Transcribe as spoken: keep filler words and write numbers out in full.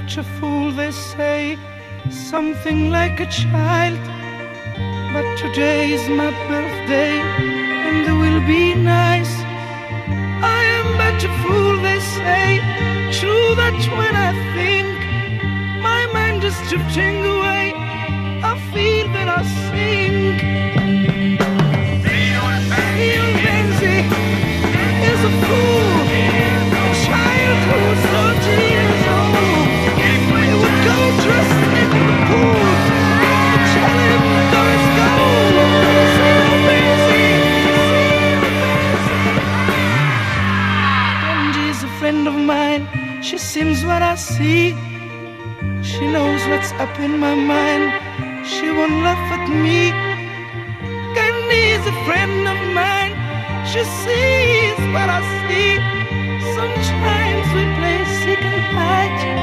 such a fool, they say, something like a child. But today is my birthday, and it will be nice. I am but a fool, they say. True that when I think my mind is drifting away, I feel that I sink. Leo Benzi is a fool, a child who's thirty years old. He would go dressed in the pool. I tell him there is gold. Leo Benzi, Benji is a friend of mine. She sees what I see. She knows what's up in my mind. She won't laugh at me. Candy is a friend of mine. She sees what I see. Sometimes we play seek and hide.